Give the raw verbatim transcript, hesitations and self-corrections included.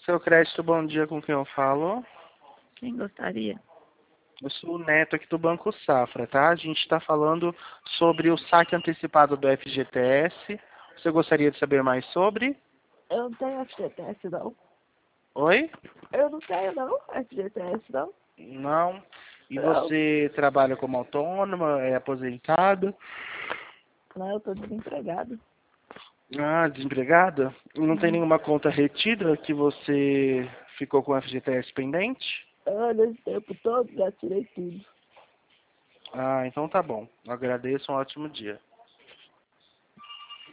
Seu crédito, bom dia, com quem eu falo? Quem gostaria? Eu sou o Neto aqui do Banco Safra, tá? A gente está falando sobre o saque antecipado do F G T S. Você gostaria de saber mais sobre? Eu não tenho F G T S, não. Oi? Eu não tenho, não, F G T S, não. Não. E Não, você trabalha como autônoma, é aposentado? não, eu tô desempregado. Ah, desempregada? E não tem Uhum. nenhuma conta retida que você ficou com o F G T S pendente? Olha, esse tempo todo já tirei tudo. Ah, então tá bom. Agradeço, um ótimo dia.